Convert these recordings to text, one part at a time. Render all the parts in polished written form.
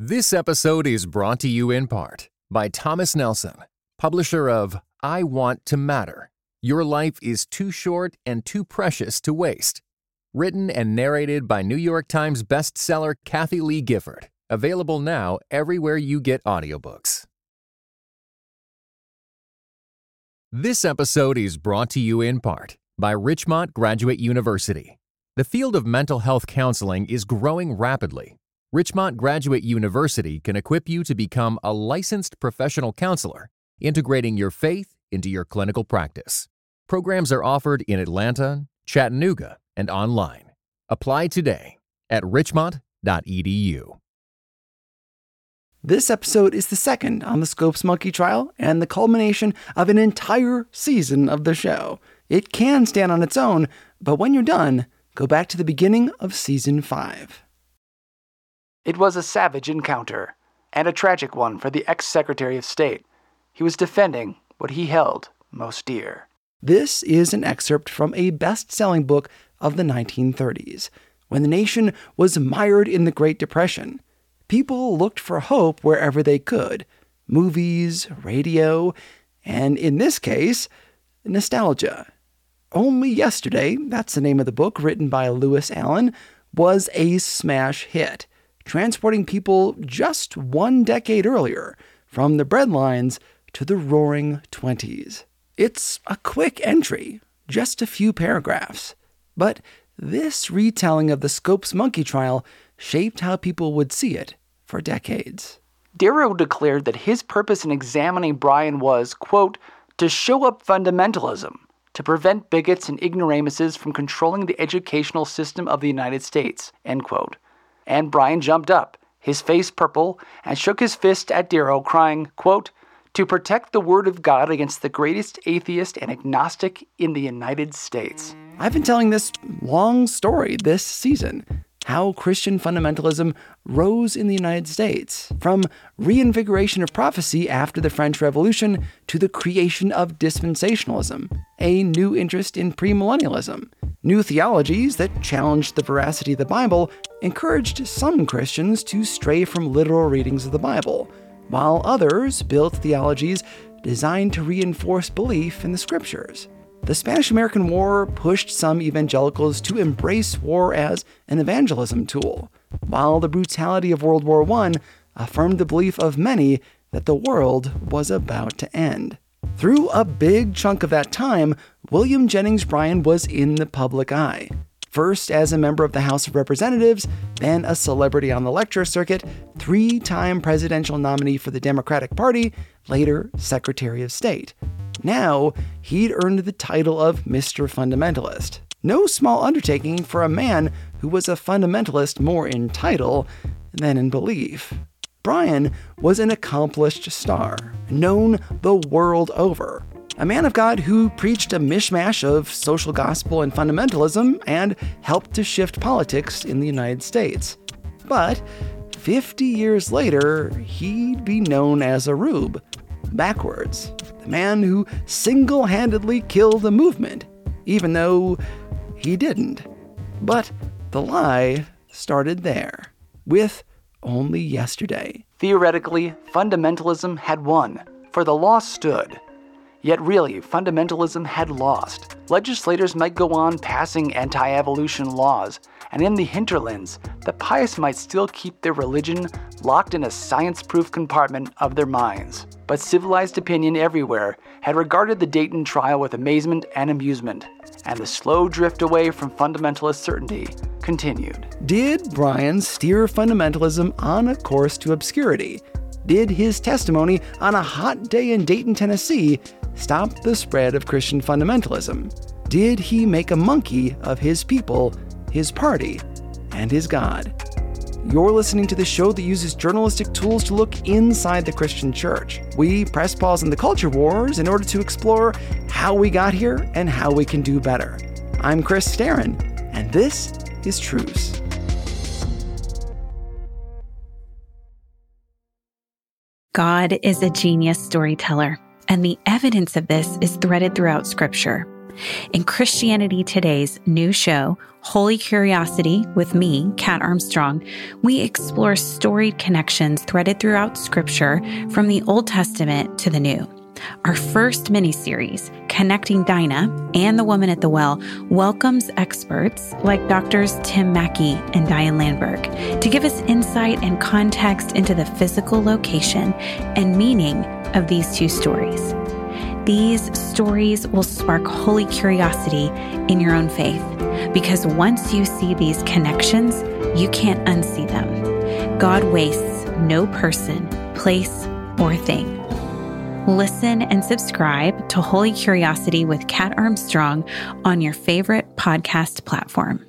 This episode is brought to you in part by Thomas Nelson, publisher of I Want to Matter. Your life is too short and too precious to waste. Written and narrated by New York Times bestseller Kathie Lee Gifford. Available now everywhere you get audiobooks. This episode is brought to you in part by Richmont Graduate University. The field of mental health counseling is growing rapidly. Richmont Graduate University can equip you to become a licensed professional counselor, integrating your faith into your clinical practice. Programs are offered in Atlanta, Chattanooga, and online. Apply today at richmont.edu. This episode is the second on the Scopes Monkey Trial and the culmination of an entire season of the show. It can stand on its own, but when you're done, go back to the beginning of Season 5. It was a savage encounter, and a tragic one for the ex-Secretary of State. He was defending what he held most dear. This is an excerpt from a best-selling book of the 1930s. When the nation was mired in the Great Depression, people looked for hope wherever they could. Movies, radio, and in this case, nostalgia. Only Yesterday, that's the name of the book written by Lewis Allen, was a smash hit, transporting people just one decade earlier from the breadlines to the roaring 20s. It's a quick entry, just a few paragraphs. But this retelling of the Scopes Monkey Trial shaped how people would see it for decades. Darrow declared that his purpose in examining Bryan was, quote, to show up fundamentalism, to prevent bigots and ignoramuses from controlling the educational system of the United States, end quote. And Bryan jumped up, his face purple, and shook his fist at Darrow, crying, quote, to protect the word of God against the greatest atheist and agnostic in the United States. I've been telling this long story this season, how Christian fundamentalism rose in the United States, from reinvigoration of prophecy after the French Revolution to the creation of dispensationalism, a new interest in premillennialism. New theologies that challenged the veracity of the Bible encouraged some Christians to stray from literal readings of the Bible, while others built theologies designed to reinforce belief in the Scriptures. The Spanish-American War pushed some evangelicals to embrace war as an evangelism tool, while the brutality of World War I affirmed the belief of many that the world was about to end. Through a big chunk of that time, William Jennings Bryan was in the public eye. First as a member of the House of Representatives, then a celebrity on the lecture circuit, 3-time presidential nominee for the Democratic Party, later Secretary of State. Now, he'd earned the title of Mr. Fundamentalist. No small undertaking for a man who was a fundamentalist more in title than in belief. Bryan was an accomplished star, known the world over. A man of God who preached a mishmash of social gospel and fundamentalism and helped to shift politics in the United States. But 50 years later, he'd be known as a rube, backwards. The man who single-handedly killed a movement, even though he didn't. But the lie started there, with Only Yesterday. Theoretically, fundamentalism had won, for the law stood. Yet really, fundamentalism had lost. Legislators might go on passing anti-evolution laws, and in the hinterlands, the pious might still keep their religion locked in a science-proof compartment of their minds. But civilized opinion everywhere had regarded the Dayton trial with amazement and amusement, and the slow drift away from fundamentalist certainty continued. Did Bryan steer fundamentalism on a course to obscurity? Did his testimony on a hot day in Dayton, Tennessee, stop the spread of Christian fundamentalism? Did he make a monkey of his people, his party, and his God? You're listening to the show that uses journalistic tools to look inside the Christian church. We press pause on the culture wars in order to explore how we got here and how we can do better. I'm Chris Staron, and this is Truce. God is a genius storyteller, and the evidence of this is threaded throughout Scripture. In Christianity Today's new show, Holy Curiosity, with me, Kat Armstrong, we explore storied connections threaded throughout Scripture from the Old Testament to the New. Our first mini-series, Connecting Dinah and the Woman at the Well, welcomes experts like Drs. Tim Mackie and Diane Landberg to give us insight and context into the physical location and meaning of these two stories. These stories will spark holy curiosity in your own faith, because once you see these connections, you can't unsee them. God wastes no person, place, or thing. Listen and subscribe to Holy Curiosity with Kat Armstrong on your favorite podcast platform.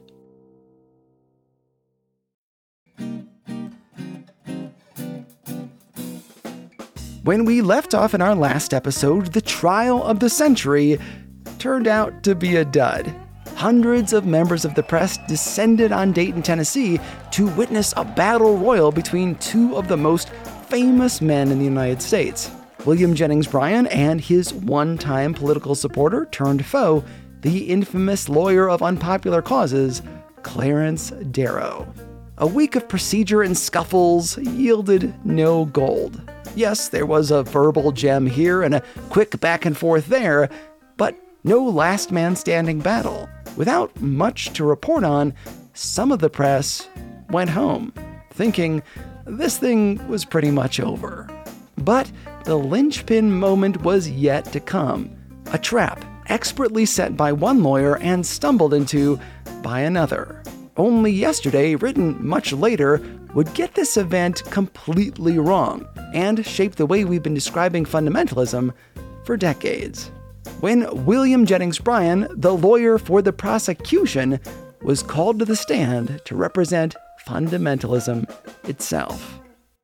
When we left off in our last episode, the trial of the century turned out to be a dud. Hundreds of members of the press descended on Dayton, Tennessee to witness a battle royal between two of the most famous men in the United States. William Jennings Bryan and his one-time political supporter turned foe, the infamous lawyer of unpopular causes, Clarence Darrow. A week of procedure and scuffles yielded no gold. Yes, there was a verbal gem here and a quick back and forth there, but no last man standing battle. Without much to report on, some of the press went home, thinking this thing was pretty much over. But the linchpin moment was yet to come, a trap expertly set by one lawyer and stumbled into by another. Only yesterday, written much later, would get this event completely wrong and shape the way we've been describing fundamentalism for decades. When William Jennings Bryan, the lawyer for the prosecution, was called to the stand to represent fundamentalism itself.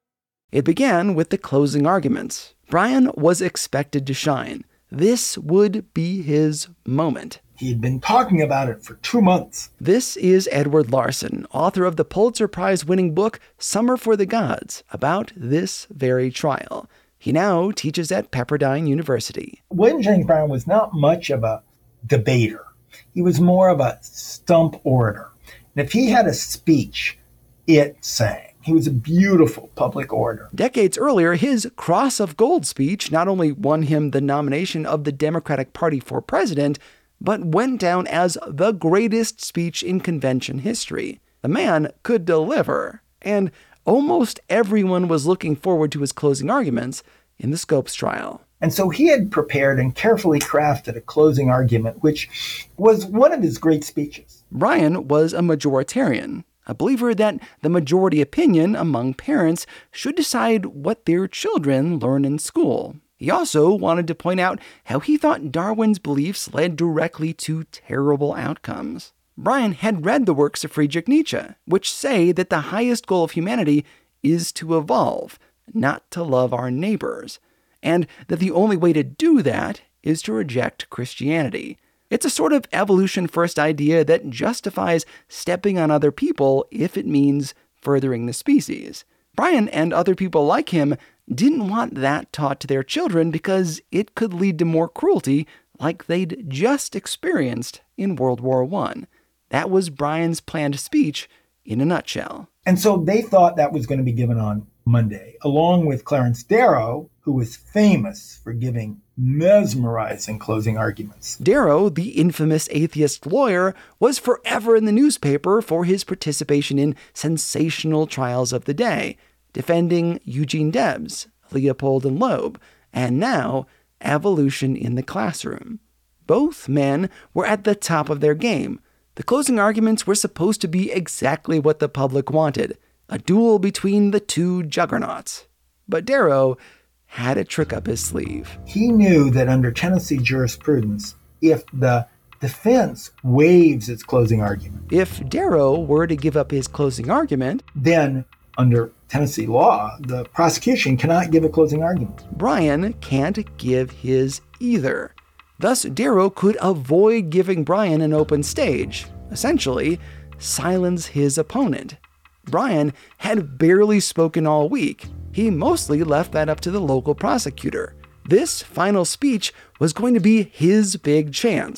It began with the closing arguments. Bryan was expected to shine. This would be his moment. He'd been talking about it for 2 months. This is Edward Larson, author of the Pulitzer Prize-winning book Summer for the Gods, about this very trial. He now teaches at Pepperdine University. William Jennings Bryan was not much of a debater. He was more of a stump orator. And if he had a speech, it sang. He was a beautiful public orator. Decades earlier, his Cross of Gold speech not only won him the nomination of the Democratic Party for president, but went down as the greatest speech in convention history. The man could deliver, and almost everyone was looking forward to his closing arguments in the Scopes trial. And so he had prepared and carefully crafted a closing argument, which was one of his great speeches. Bryan was a majoritarian, a believer that the majority opinion among parents should decide what their children learn in school. He also wanted to point out how he thought Darwin's beliefs led directly to terrible outcomes. Bryan had read the works of Friedrich Nietzsche, which say that the highest goal of humanity is to evolve, not to love our neighbors, and that the only way to do that is to reject Christianity. It's a sort of evolution-first idea that justifies stepping on other people if it means furthering the species. Bryan and other people like him didn't want that taught to their children because it could lead to more cruelty like they'd just experienced in World War I. That was Bryan's planned speech in a nutshell. And so they thought that was going to be given on Monday, along with Clarence Darrow, who was famous for giving mesmerizing closing arguments. Darrow, the infamous atheist lawyer, was forever in the newspaper for his participation in sensational trials of the day, defending Eugene Debs, Leopold and Loeb, and now evolution in the classroom. Both men were at the top of their game. The closing arguments were supposed to be exactly what the public wanted, a duel between the two juggernauts. But Darrow had a trick up his sleeve. He knew that under Tennessee jurisprudence, if the defense waives its closing argument, if Darrow were to give up his closing argument, then under Tennessee law, the prosecution cannot give a closing argument. Bryan can't give his either. Thus, Darrow could avoid giving Bryan an open stage, essentially silence his opponent. Bryan had barely spoken all week. He mostly left that up to the local prosecutor. This final speech was going to be his big chance.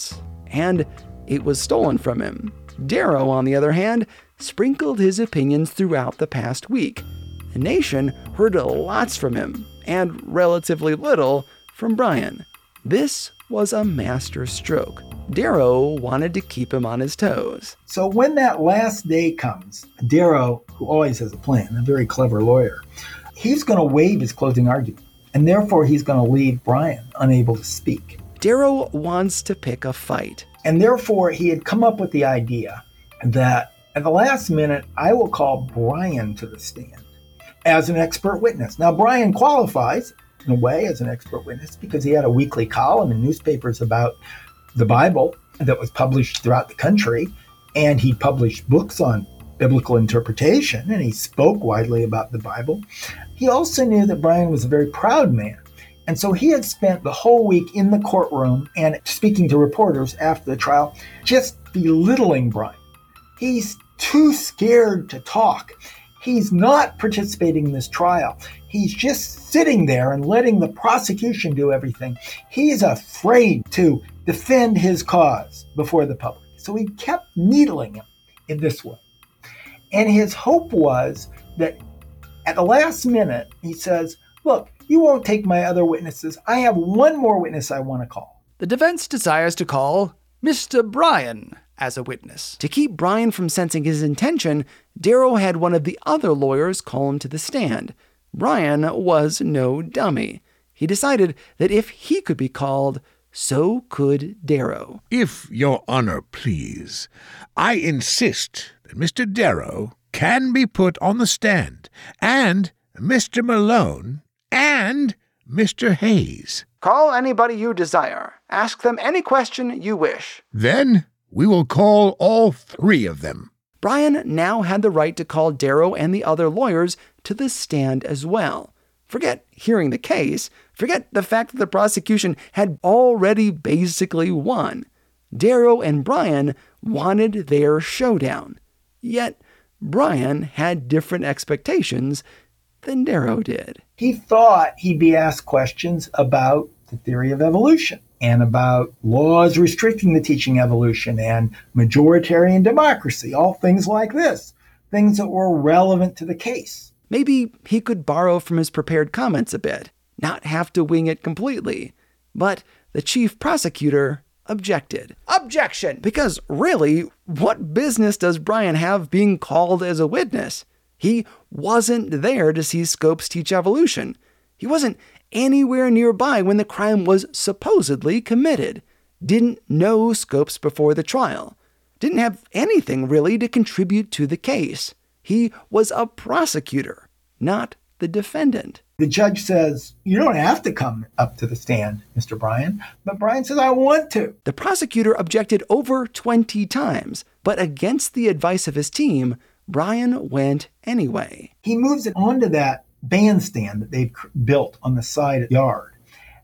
and it was stolen from him. Darrow, on the other hand, sprinkled his opinions throughout the past week. The nation heard lots from him, and relatively little from Brian. This was a master stroke. Darrow wanted to keep him on his toes. So when that last day comes, Darrow, who always has a plan, a very clever lawyer, he's going to waive his closing argument, and therefore he's going to leave Brian unable to speak. Darrow wants to pick a fight. And therefore he had come up with the idea that at the last minute, I will call Brian to the stand as an expert witness. Now, Brian qualifies in a way as an expert witness because he had a weekly column in newspapers about the Bible that was published throughout the country, and he published books on biblical interpretation, and he spoke widely about the Bible. He also knew that Brian was a very proud man, and so he had spent the whole week in the courtroom and speaking to reporters after the trial, just belittling Brian. He's too scared to talk. He's not participating in this trial. He's just sitting there and letting the prosecution do everything. He's afraid to defend his cause before the public. So he kept needling him in this way. And his hope was that at the last minute, he says, look, you won't take my other witnesses. I have one more witness I want to call. The defense desires to call Mr. Brian as a witness. To keep Brian from sensing his intention, Darrow had one of the other lawyers call him to the stand. Brian was no dummy. He decided that if he could be called, so could Darrow. If your honor please, I insist that Mr. Darrow can be put on the stand, and Mr. Malone, and Mr. Hayes. Call anybody you desire. Ask them any question you wish. Then we will call all three of them. Brian now had the right to call Darrow and the other lawyers to the stand as well. Forget hearing the case. Forget the fact that the prosecution had already basically won. Darrow and Brian wanted their showdown. Yet, Brian had different expectations than Darrow did. He thought he'd be asked questions about the theory of evolution and about laws restricting the teaching evolution and majoritarian democracy, all things like this, things that were relevant to the case. Maybe he could borrow from his prepared comments a bit, not have to wing it completely. But the chief prosecutor objected. Objection! Because really, what business does Brian have being called as a witness? He wasn't there to see Scopes teach evolution. He wasn't anywhere nearby when the crime was supposedly committed. Didn't know Scopes before the trial. Didn't have anything really to contribute to the case. He was a prosecutor, not the defendant. The judge says, you don't have to come up to the stand, Mr. Brian. But Brian says, I want to. The prosecutor objected over 20 times, but against the advice of his team, Brian went anyway. He moves it onto that bandstand that they've built on the side of the yard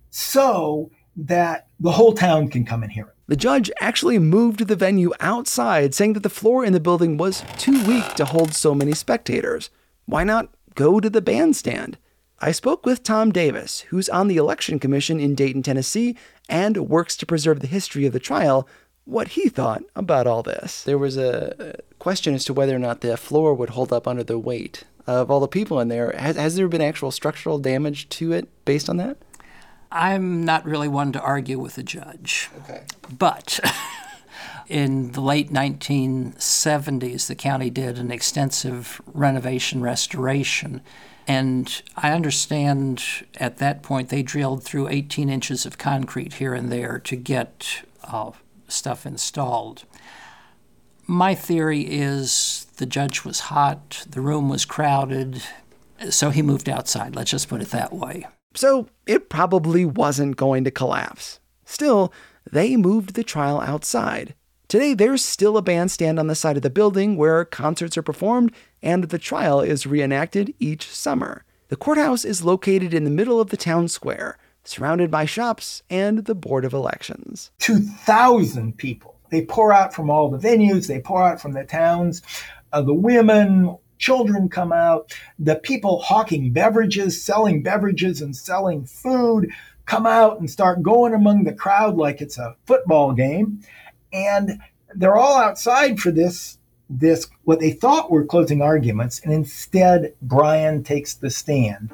so that the whole town can come and hear it. The judge actually moved the venue outside, saying that the floor in the building was too weak to hold so many spectators. Why not go to the bandstand? I spoke with Tom Davis, who's on the election commission in Dayton, Tennessee, and works to preserve the history of the trial, what he thought about all this. There was a question as to whether or not the floor would hold up under the weight of all the people in there. Has there been actual structural damage to it based on that? I'm not really one to argue with the judge. Okay. But in the late 1970s, the county did an extensive renovation restoration. And I understand at that point they drilled through 18 inches of concrete here and there to get stuff installed. My theory is the judge was hot, the room was crowded, so he moved outside. Let's just put it that way. So it probably wasn't going to collapse. Still, they moved the trial outside. Today, there's still a bandstand on the side of the building where concerts are performed and the trial is reenacted each summer. The courthouse is located in the middle of the town square, surrounded by shops and the Board of Elections. 2,000 people. They pour out from all the venues. They pour out from the towns. The women, children come out. The people hawking beverages, selling beverages and selling food come out and start going among the crowd like it's a football game. And they're all outside for this what they thought were closing arguments, and instead Brian takes the stand.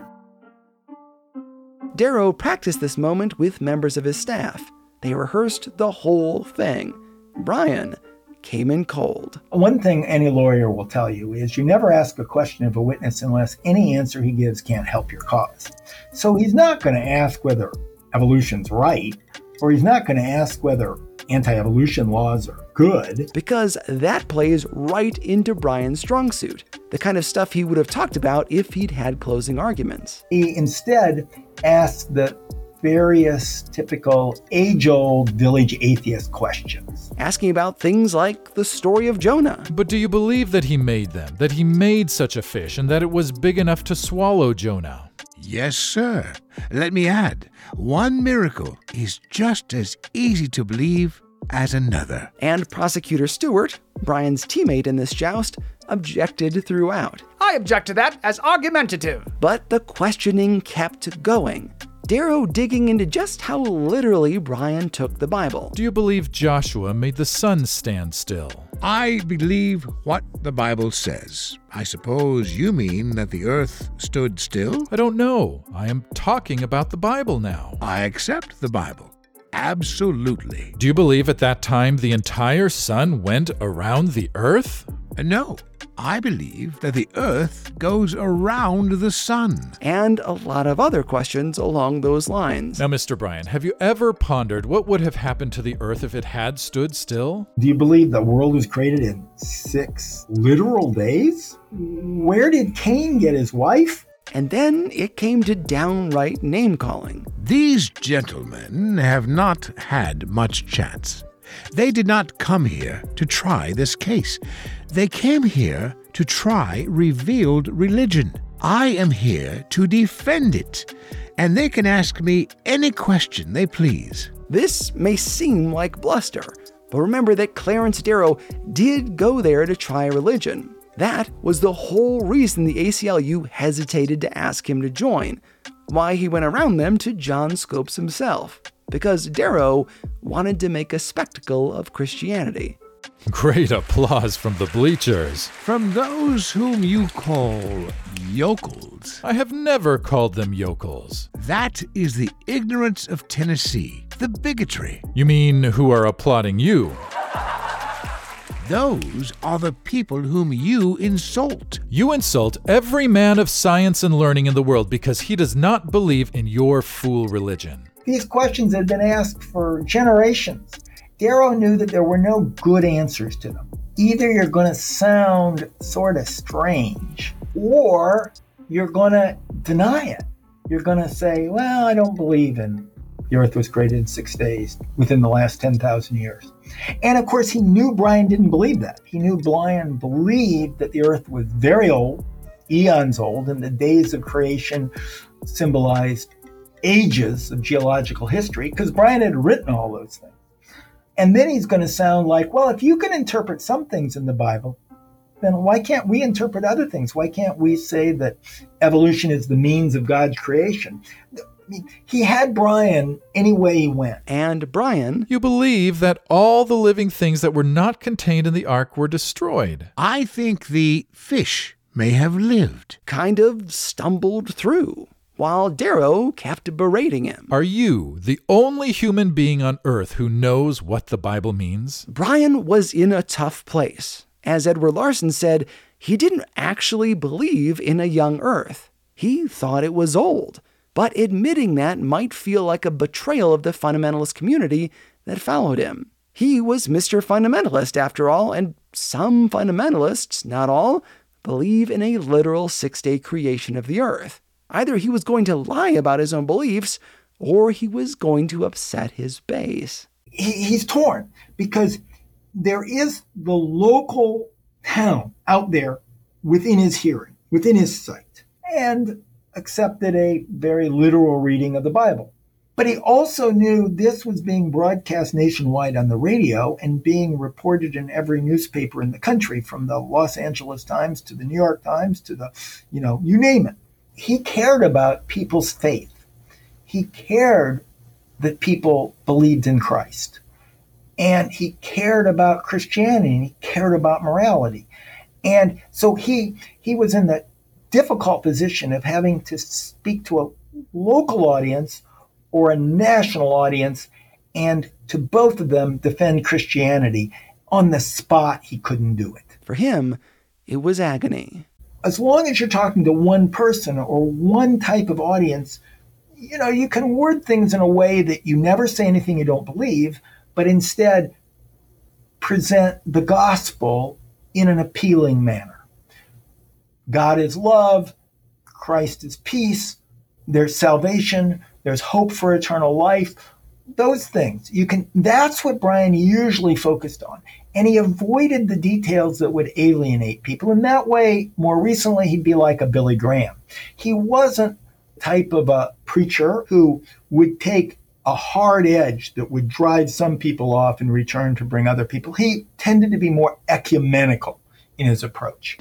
Darrow practiced this moment with members of his staff. They rehearsed the whole thing. Brian came in cold. One thing any lawyer will tell you is you never ask a question of a witness unless any answer he gives can't help your cause. So he's not going to ask whether evolution's right, or he's not going to ask whether anti-evolution laws are good. Because that plays right into Brian's strong suit, the kind of stuff he would have talked about if he'd had closing arguments. He instead asked the various typical age-old village atheist questions. Asking about things like the story of Jonah. But do you believe that he made them, that he made such a fish, and that it was big enough to swallow Jonah? Yes, sir. Let me add, one miracle is just as easy to believe as another. And Prosecutor Stewart, Brian's teammate in this joust, objected throughout. I object to that as argumentative. But the questioning kept going. Darrow digging into just how literally Brian took the Bible. Do you believe Joshua made the sun stand still? I believe what the Bible says. I suppose you mean that the earth stood still? I don't know. I am talking about the Bible now. I accept the Bible. Absolutely. Do you believe at that time the entire sun went around the earth? No. I believe that the earth goes around the sun. And a lot of other questions along those lines. Now, Mr. Brian, have you ever pondered what would have happened to the earth if it had stood still? Do you believe the world was created in 6 literal days? Where did Cain get his wife? And then it came to downright name-calling. These gentlemen have not had much chance. They did not come here to try this case. They came here to try revealed religion. I am here to defend it, and they can ask me any question they please. This may seem like bluster, but remember that Clarence Darrow did go there to try religion. That was the whole reason the ACLU hesitated to ask him to join, why he went around them to John Scopes himself, because Darrow wanted to make a spectacle of Christianity. Great applause from the bleachers. From those whom you call yokels. I have never called them yokels. That is the ignorance of Tennessee, the bigotry. You mean who are applauding you? Those are the people whom you insult. You insult every man of science and learning in the world because he does not believe in your fool religion. These questions had been asked for generations. Darrow knew that there were no good answers to them. Either you're going to sound sort of strange, or you're going to deny it. You're going to say, well, I don't believe in the earth was created in 6 days within the last 10,000 years. And of course, he knew Brian didn't believe that. He knew Brian believed that the earth was very old, eons old, and the days of creation symbolized ages of geological history, because Brian had written all those things. And then he's going to sound like, well, if you can interpret some things in the Bible, then why can't we interpret other things? Why can't we say that evolution is the means of God's creation? He had Brian any way he went. And Brian, you believe that all the living things that were not contained in the ark were destroyed. I think the fish may have lived. kind of stumbled through, while Darrow kept berating him. Are you the only human being on earth who knows what the Bible means? Brian was in a tough place. As Edward Larson said, he didn't actually believe in a young earth. He thought it was old. But admitting that might feel like a betrayal of the fundamentalist community that followed him. He was Mr. Fundamentalist after all, and some fundamentalists, not all, believe in a literal 6-day creation of the earth. Either he was going to lie about his own beliefs, or he was going to upset his base. He's torn because there is the local town out there within his hearing, within his sight, and accepted a very literal reading of the Bible. But he also knew this was being broadcast nationwide on the radio and being reported in every newspaper in the country, from the Los Angeles Times to the New York Times to the, you name it. He cared about people's faith. He cared that people believed in Christ. And he cared about Christianity, and he cared about morality. And so he was in the difficult position of having to speak to a local audience or a national audience, and to both of them defend Christianity. On the spot, he couldn't do it. For him, it was agony. As long as you're talking to one person or one type of audience, you can word things in a way that you never say anything you don't believe, but instead present the gospel in an appealing manner. God is love, Christ is peace, there's salvation, there's hope for eternal life. Those things. That's what Brian usually focused on. And he avoided the details that would alienate people. In that way, more recently, he'd be like a Billy Graham. He wasn't the type of a preacher who would take a hard edge that would drive some people off in return to bring other people. He tended to be more ecumenical in his approach.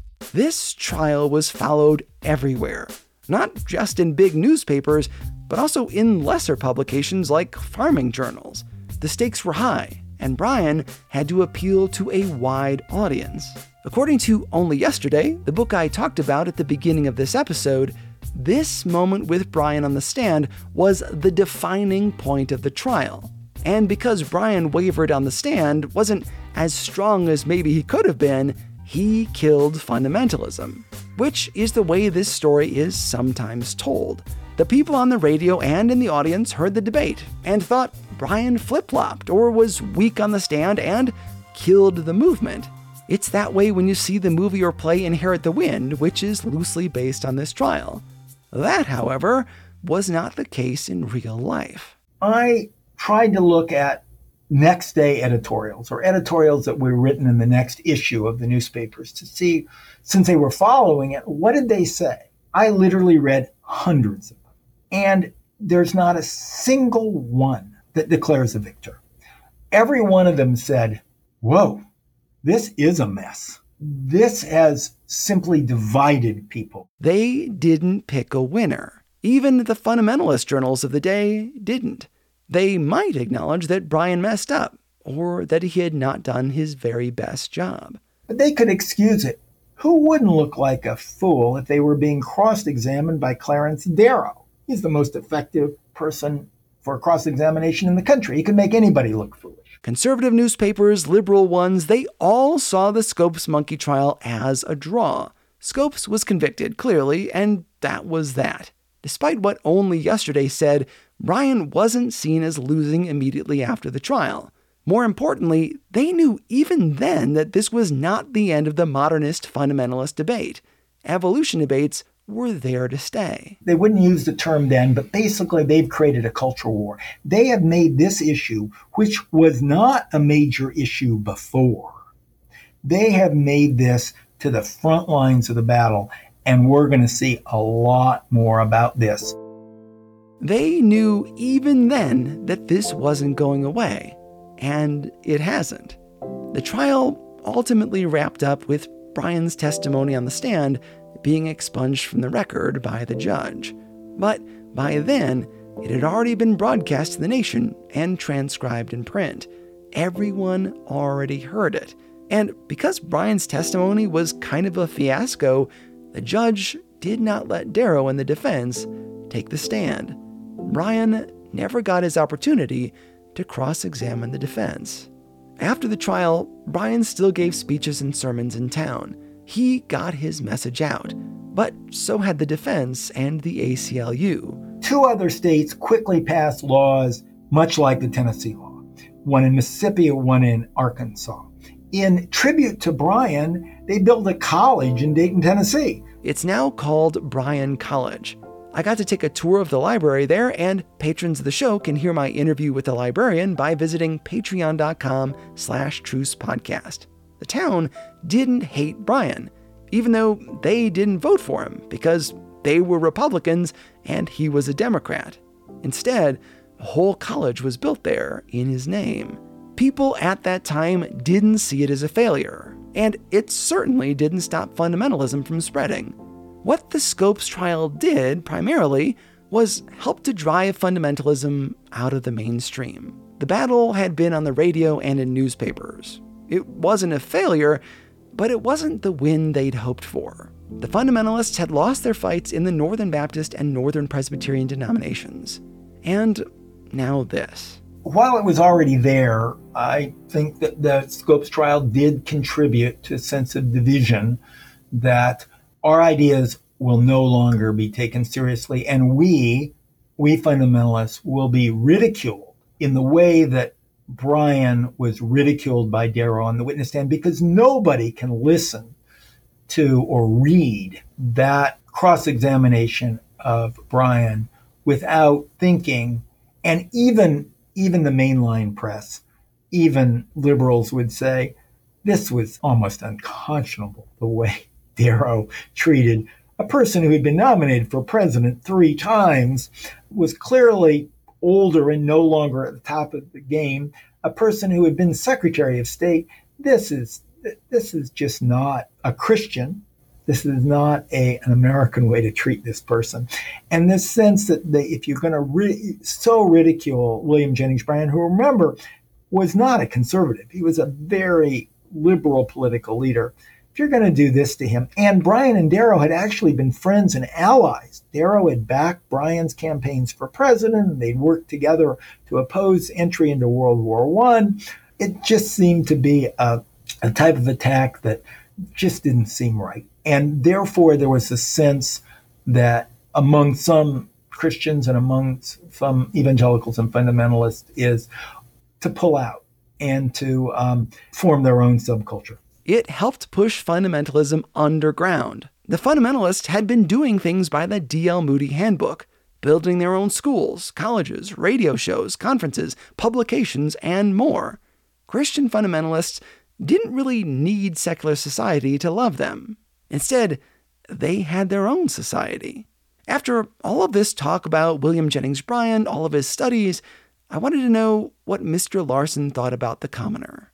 This trial was followed everywhere, not just in big newspapers, but also in lesser publications like farming journals. The stakes were high, and Brian had to appeal to a wide audience. According to Only Yesterday, the book I talked about at the beginning of this episode, this moment with Brian on the stand was the defining point of the trial. And because Brian wavered on the stand wasn't as strong as maybe he could have been, he killed fundamentalism, which is the way this story is sometimes told. The people on the radio and in the audience heard the debate and thought Brian flip-flopped or was weak on the stand and killed the movement. It's that way when you see the movie or play Inherit the Wind, which is loosely based on this trial. That, however, was not the case in real life. I tried to look at next day editorials or editorials that were written in the next issue of the newspapers to see, since they were following it, what did they say? I literally read hundreds of them. And there's not a single one that declares a victor. Every one of them said, whoa, this is a mess. This has simply divided people. They didn't pick a winner. Even the fundamentalist journals of the day didn't. They might acknowledge that Brian messed up, or that he had not done his very best job. But they could excuse it. Who wouldn't look like a fool if they were being cross-examined by Clarence Darrow? He's the most effective person for cross-examination in the country. He could make anybody look foolish. Conservative newspapers, liberal ones, they all saw the Scopes monkey trial as a draw. Scopes was convicted, clearly, and that was that. Despite what Only Yesterday said, Brian wasn't seen as losing immediately after the trial. More importantly, they knew even then that this was not the end of the modernist fundamentalist debate. Evolution debates were there to stay. They wouldn't use the term then, but basically they've created a culture war. They have made this issue, which was not a major issue before, they have made this to the front lines of the battle, and we're going to see a lot more about this. They knew even then that this wasn't going away, and it hasn't. The trial ultimately wrapped up with Brian's testimony on the stand being expunged from the record by the judge. But by then, it had already been broadcast to the nation and transcribed in print. Everyone already heard it. And because Brian's testimony was kind of a fiasco, the judge did not let Darrow and the defense take the stand. Brian never got his opportunity to cross-examine the defense. After the trial, Brian still gave speeches and sermons in town. He got his message out, but so had the defense and the ACLU. 2 other states quickly passed laws much like the Tennessee law, one in Mississippi and one in Arkansas. In tribute to Brian, they built a college in Dayton, Tennessee. It's now called Bryan College. I got to take a tour of the library there, and patrons of the show can hear my interview with the librarian by visiting patreon.com/trucepodcast. The town didn't hate Brian, even though they didn't vote for him because they were Republicans and he was a Democrat. Instead, a whole college was built there in his name. People at that time didn't see it as a failure, and it certainly didn't stop fundamentalism from spreading. What the Scopes trial did, primarily, was help to drive fundamentalism out of the mainstream. The battle had been on the radio and in newspapers. It wasn't a failure, but it wasn't the win they'd hoped for. The fundamentalists had lost their fights in the Northern Baptist and Northern Presbyterian denominations. And now this. While it was already there, I think that the Scopes trial did contribute to a sense of division, that our ideas will no longer be taken seriously, and we fundamentalists will be ridiculed in the way that Bryan was ridiculed by Darrow on the witness stand, because nobody can listen to or read that cross-examination of Bryan without thinking, and even the mainline press, even liberals would say, this was almost unconscionable, the way Darrow treated a person who had been nominated for president 3 times, was clearly older and no longer at the top of the game, a person who had been Secretary of State. This is just not a Christian. This is not an American way to treat this person. And this sense that if you're going to so ridicule William Jennings Bryan, who, remember, was not a conservative. He was a very liberal political leader. If you're going to do this to him, and Bryan and Darrow had actually been friends and allies. Darrow had backed Bryan's campaigns for president, and they'd worked together to oppose entry into World War I. It just seemed to be a type of attack that just didn't seem right. And therefore, there was a sense that among some Christians and among some evangelicals and fundamentalists is to pull out and to form their own subculture. It helped push fundamentalism underground. The fundamentalists had been doing things by the D.L. Moody Handbook, building their own schools, colleges, radio shows, conferences, publications, and more. Christian fundamentalists didn't really need secular society to love them. Instead, they had their own society. After all of this talk about William Jennings Bryan, all of his studies, I wanted to know what Mr. Larson thought about the commoner.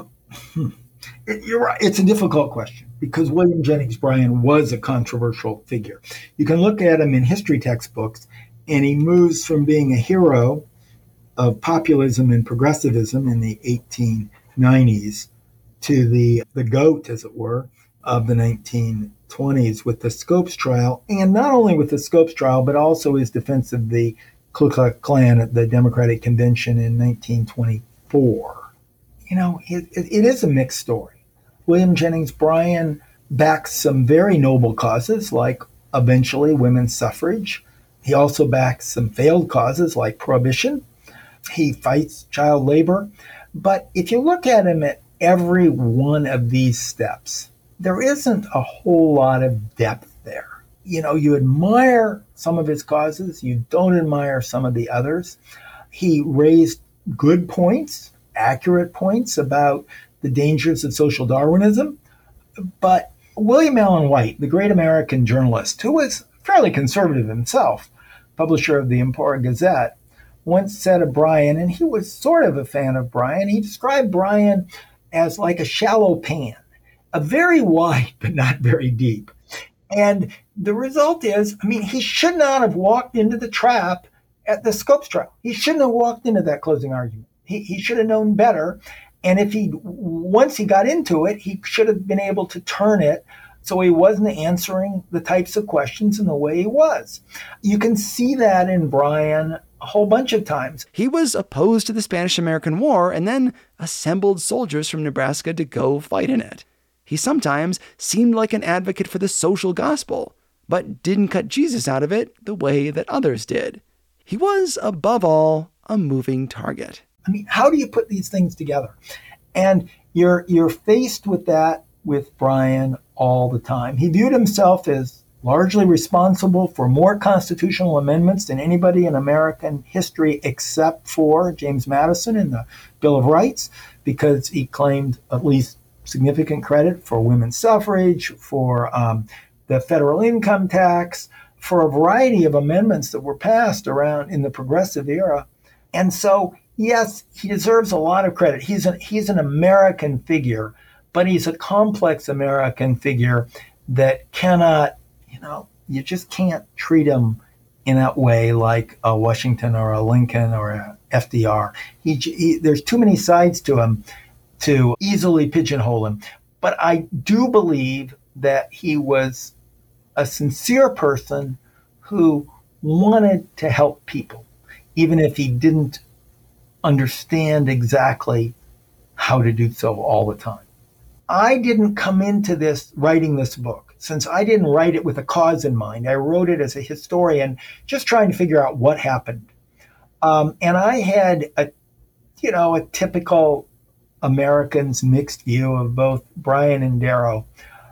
You're right. It's a difficult question because William Jennings Bryan was a controversial figure. You can look at him in history textbooks, and he moves from being a hero of populism and progressivism in the 1890s to the GOAT, as it were, of the 1920s with the Scopes trial, and not only with the Scopes trial, but also his defense of the Ku Klux Klan at the Democratic Convention in 1924. You know, it is a mixed story. William Jennings Bryan backs some very noble causes, like eventually women's suffrage. He also backs some failed causes like prohibition. He fights child labor. But if you look at him at every one of these steps, there isn't a whole lot of depth there. You know, you admire some of his causes, you don't admire some of the others. He raised good points, accurate points about the dangers of social Darwinism. But William Allen White, the great American journalist, who was fairly conservative himself, publisher of the Emporia Gazette, once said of Bryan, and he was sort of a fan of Bryan, he described Bryan as like a shallow pan, a very wide but not very deep. And the result is, I mean, he should not have walked into the trap at the Scopes trial. He shouldn't have walked into that closing argument. He should have known better. And once he got into it, he should have been able to turn it so he wasn't answering the types of questions in the way he was. You can see that in Bryan a whole bunch of times. He was opposed to the Spanish-American War and then assembled soldiers from Nebraska to go fight in it. He sometimes seemed like an advocate for the social gospel, but didn't cut Jesus out of it the way that others did. He was, above all, a moving target. I mean, how do you put these things together? And you're faced with that with Bryan all the time. He viewed himself as largely responsible for more constitutional amendments than anybody in American history except for James Madison in the Bill of Rights, because he claimed at least significant credit for women's suffrage, for the federal income tax, for a variety of amendments that were passed around in the progressive era. And so, yes, he deserves a lot of credit. He's an American figure, but he's a complex American figure that cannot, you just can't treat him in that way like a Washington or a Lincoln or a FDR. There's too many sides to him to easily pigeonhole him. But I do believe that he was a sincere person who wanted to help people, even if he didn't understand exactly how to do so all the time. I didn't come into this writing this book, since I didn't write it with a cause in mind. I wrote it as a historian, just trying to figure out what happened. And I had a typical American's mixed view of both Brian and Darrow.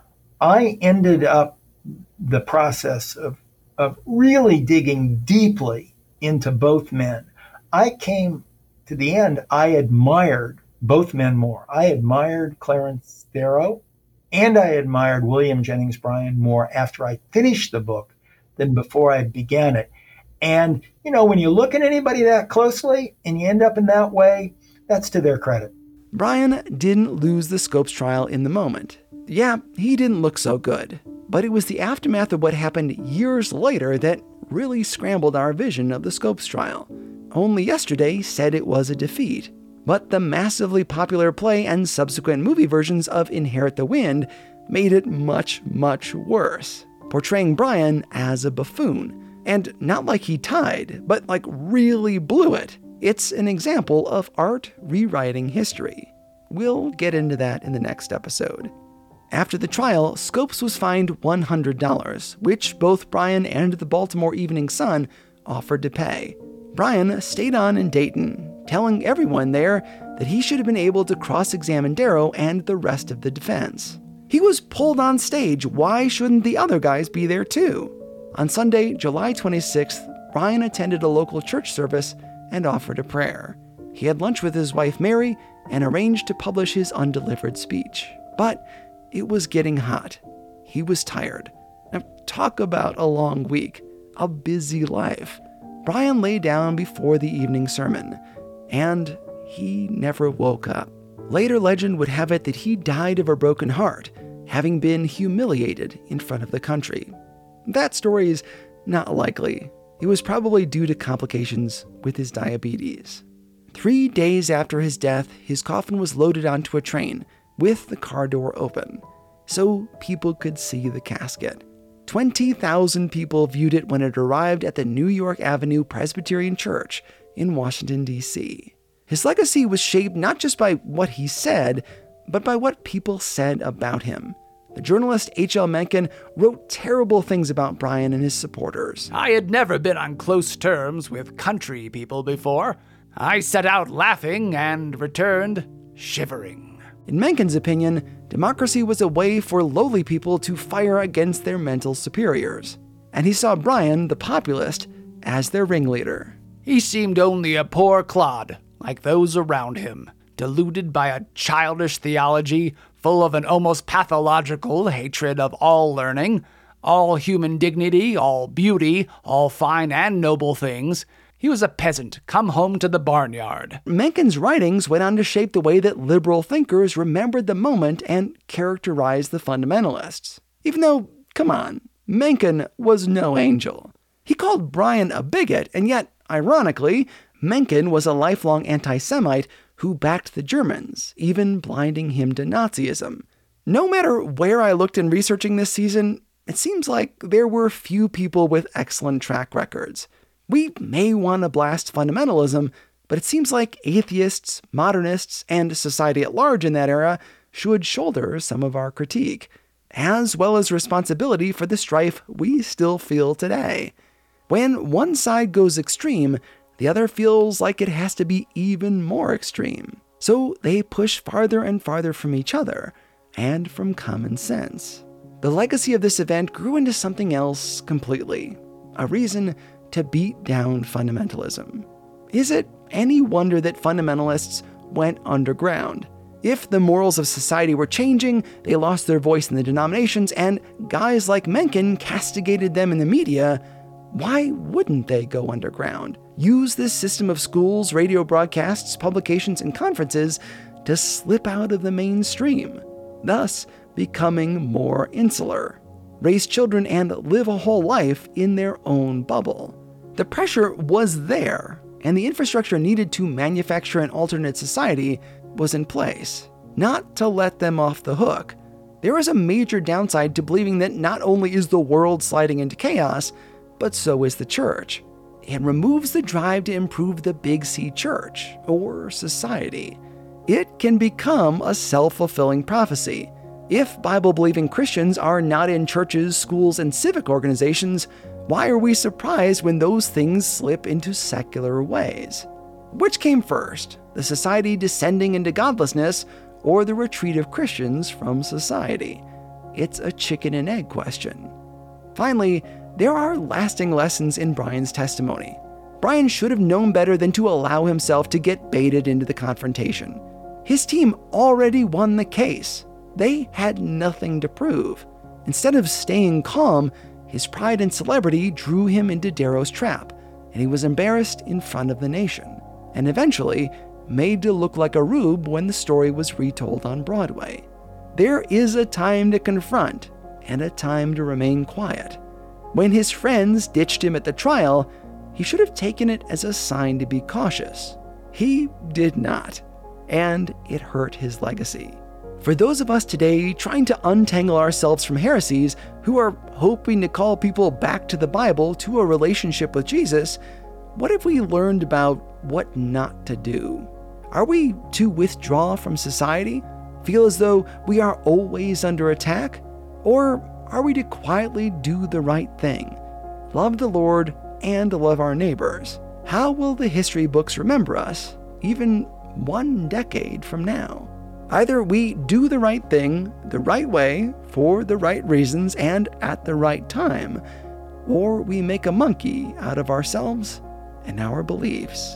I ended up the process of really digging deeply into both men. I came to the end, I admired both men more. I admired Clarence Darrow and I admired William Jennings Bryan more after I finished the book than before I began it. And, when you look at anybody that closely and you end up in that way, that's to their credit. Bryan didn't lose the Scopes trial in the moment. Yeah, he didn't look so good. But it was the aftermath of what happened years later that really scrambled our vision of the Scopes trial. Only Yesterday said it was a defeat. But the massively popular play and subsequent movie versions of Inherit the Wind made it much, much worse, portraying Bryan as a buffoon. And not like he tied, but like really blew it. It's an example of art rewriting history. We'll get into that in the next episode. After the trial, Scopes was fined $100, which both Bryan and the Baltimore Evening Sun offered to pay. Bryan stayed on in Dayton, telling everyone there that he should have been able to cross-examine Darrow and the rest of the defense. He was pulled on stage. Why shouldn't the other guys be there too? On Sunday, July 26th, Bryan attended a local church service and offered a prayer. He had lunch with his wife Mary and arranged to publish his undelivered speech. But it was getting hot. He was tired. Now, talk about a long week, a busy life. Bryan lay down before the evening sermon, and he never woke up. Later legend would have it that he died of a broken heart, having been humiliated in front of the country. That story is not likely. It was probably due to complications with his diabetes. 3 days after his death, his coffin was loaded onto a train with the car door open, so people could see the casket. 20,000 people viewed it when it arrived at the New York Avenue Presbyterian Church in Washington, D.C. His legacy was shaped not just by what he said, but by what people said about him. The journalist H.L. Mencken wrote terrible things about Bryan and his supporters. I had never been on close terms with country people before. I set out laughing and returned shivering. In Mencken's opinion, democracy was a way for lowly people to fire against their mental superiors. And he saw Bryan, the populist, as their ringleader. He seemed only a poor clod, like those around him, deluded by a childish theology full of an almost pathological hatred of all learning, all human dignity, all beauty, all fine and noble things. He was a peasant come home to the barnyard. Mencken's writings went on to shape the way that liberal thinkers remembered the moment and characterized the fundamentalists. Even though, come on, Mencken was no angel. He called Bryan a bigot, and yet, ironically, Mencken was a lifelong anti-Semite who backed the Germans, even blinding him to Nazism. No matter where I looked in researching this season, it seems like there were few people with excellent track records. We may want to blast fundamentalism, but it seems like atheists, modernists, and society at large in that era should shoulder some of our critique, as well as responsibility for the strife we still feel today. When one side goes extreme, the other feels like it has to be even more extreme. So they push farther and farther from each other, and from common sense. The legacy of this event grew into something else completely, a reason to beat down fundamentalism. Is it any wonder that fundamentalists went underground? If the morals of society were changing, they lost their voice in the denominations, and guys like Mencken castigated them in the media, why wouldn't they go underground? Use this system of schools, radio broadcasts, publications, and conferences to slip out of the mainstream, thus becoming more insular, raise children, and live a whole life in their own bubble. The pressure was there, and the infrastructure needed to manufacture an alternate society was in place. Not to let them off the hook. There is a major downside to believing that not only is the world sliding into chaos, but so is the church. It removes the drive to improve the Big C church, or society. It can become a self-fulfilling prophecy. If Bible-believing Christians are not in churches, schools, and civic organizations, why are we surprised when those things slip into secular ways? Which came first, the society descending into godlessness, or the retreat of Christians from society? It's a chicken and egg question. Finally, there are lasting lessons in Brian's testimony. Brian should have known better than to allow himself to get baited into the confrontation. His team already won the case. They had nothing to prove. Instead of staying calm, his pride and celebrity drew him into Darrow's trap, and he was embarrassed in front of the nation, and eventually made to look like a rube when the story was retold on Broadway. There is a time to confront, and a time to remain quiet. When his friends ditched him at the trial, he should have taken it as a sign to be cautious. He did not, and it hurt his legacy. For those of us today trying to untangle ourselves from heresies who are hoping to call people back to the Bible to a relationship with Jesus, what have we learned about what not to do? Are we to withdraw from society, feel as though we are always under attack? Or are we to quietly do the right thing, love the Lord and love our neighbors? How will the history books remember us, even 1 decade from now? Either we do the right thing, the right way, for the right reasons, and at the right time, or we make a monkey out of ourselves and our beliefs.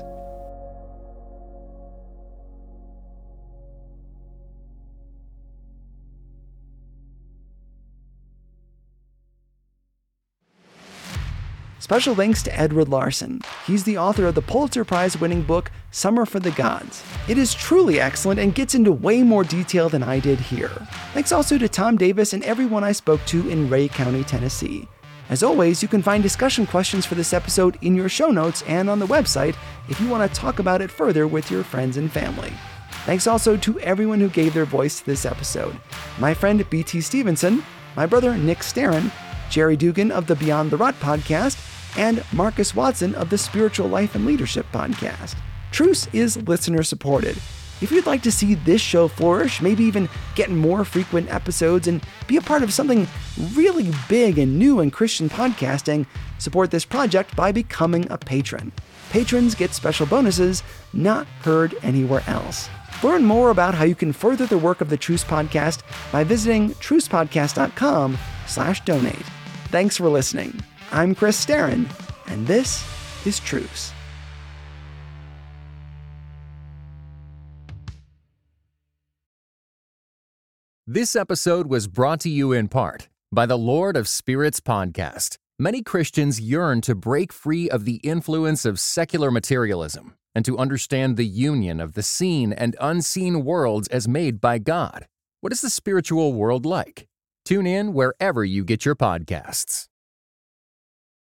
Special thanks to Edward Larson. He's the author of the Pulitzer Prize-winning book, Summer for the Gods. It is truly excellent and gets into way more detail than I did here. Thanks also to Tom Davis and everyone I spoke to in Ray County, Tennessee. As always, you can find discussion questions for this episode in your show notes and on the website if you want to talk about it further with your friends and family. Thanks also to everyone who gave their voice to this episode. My friend B.T. Stevenson, my brother Nick Starron, Jerry Dugan of the Beyond the Rut podcast, and Marcus Watson of the Spiritual Life and Leadership podcast. Truce is listener supported. If you'd like to see this show flourish, maybe even get more frequent episodes and be a part of something really big and new in Christian podcasting, support this project by becoming a patron. Patrons get special bonuses not heard anywhere else. Learn more about how you can further the work of the Truce Podcast by visiting trucepodcast.com/donate. Thanks for listening. I'm Chris Starron, and this is Truce. This episode was brought to you in part by the Lord of Spirits podcast. Many Christians yearn to break free of the influence of secular materialism and to understand the union of the seen and unseen worlds as made by God. What is the spiritual world like? Tune in wherever you get your podcasts.